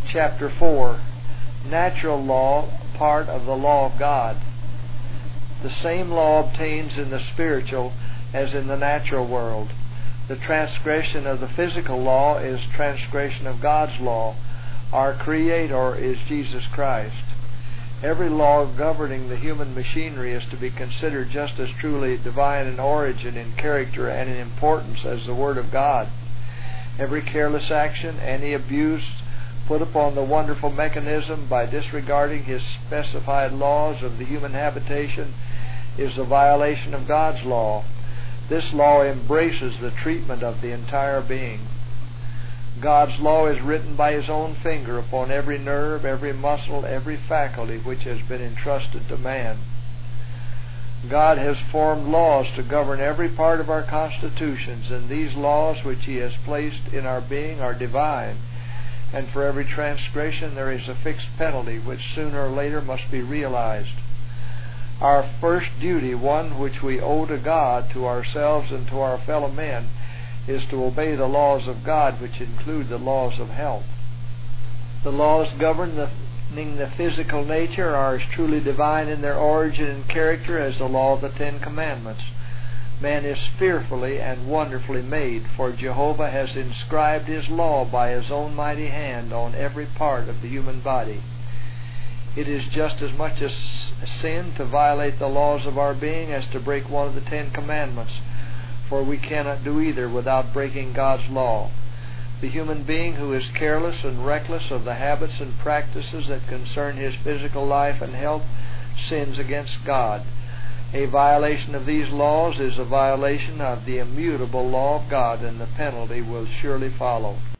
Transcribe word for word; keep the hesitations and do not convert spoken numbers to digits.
chapter four, natural law, part of the law of God. The same law obtains in the spiritual as in the natural world. The transgression of the physical law is transgression of God's law. Our Creator is Jesus Christ. Every law governing the human machinery is to be considered just as truly divine in origin, in character, and in importance as the Word of God. Every careless action, any abuse put upon the wonderful mechanism by disregarding His specified laws of the human habitation is a violation of God's law. This law embraces the treatment of the entire being. God's law is written by His own finger upon every nerve, every muscle, every faculty which has been entrusted to man. God has formed laws to govern every part of our constitutions, and these laws which He has placed in our being are divine, and for every transgression there is a fixed penalty which sooner or later must be realized. Our first duty, one which we owe to God, to ourselves, and to our fellow men, is to obey the laws of God, which include the laws of health. The laws governing the physical nature are as truly divine in their origin and character as the law of the Ten Commandments. Man is fearfully and wonderfully made, for Jehovah has inscribed His law by His own mighty hand on every part of the human body. It is just as much a sin to violate the laws of our being as to break one of the Ten Commandments, for we cannot do either without breaking God's law. The human being who is careless and reckless of the habits and practices that concern his physical life and health sins against God. A violation of these laws is a violation of the immutable law of God, and the penalty will surely follow.